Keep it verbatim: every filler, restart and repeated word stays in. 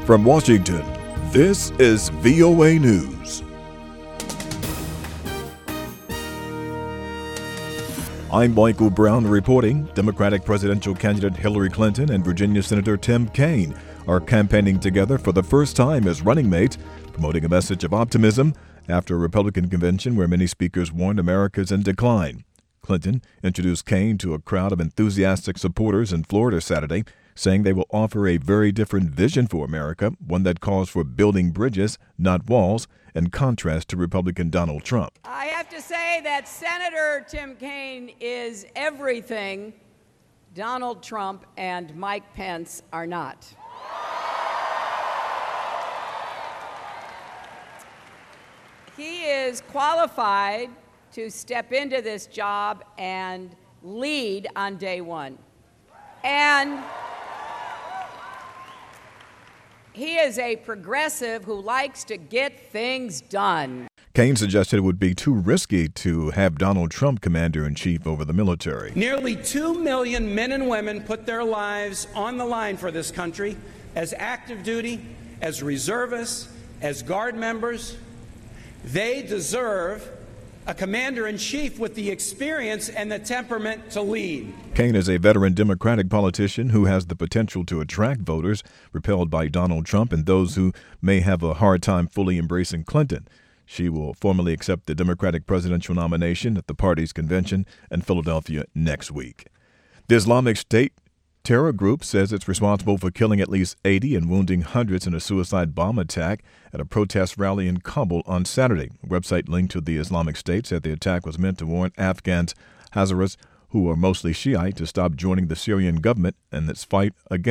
From Washington, this is V O A News. I'm Michael Brown reporting. Democratic presidential candidate Hillary Clinton and Virginia Senator Tim Kaine are campaigning together for the first time as running mates, promoting a message of optimism after a Republican convention where many speakers warned America's in decline. Clinton introduced Kaine to a crowd of enthusiastic supporters in Florida Saturday, saying they will offer a very different vision for America, one that calls for building bridges, not walls, in contrast to Republican Donald Trump. I have to say that Senator Tim Kaine is everything Donald Trump and Mike Pence are not. He is qualified to step into this job and lead on day one. And he is a progressive who likes to get things done. Kaine suggested it would be too risky to have Donald Trump commander-in-chief over the military. Nearly two million men and women put their lives on the line for this country as active duty, as reservists, as Guard members. They deserve a commander-in-chief with the experience and the temperament to lead. Kaine is a veteran Democratic politician who has the potential to attract voters repelled by Donald Trump and those who may have a hard time fully embracing Clinton. She will formally accept the Democratic presidential nomination at the party's convention in Philadelphia next week. The Islamic State terror group says it's responsible for killing at least eighty and wounding hundreds in a suicide bomb attack at a protest rally in Kabul on Saturday. A website linked to the Islamic State said the attack was meant to warn Afghans, Hazaras, who are mostly Shiite, to stop joining the Syrian government in its fight against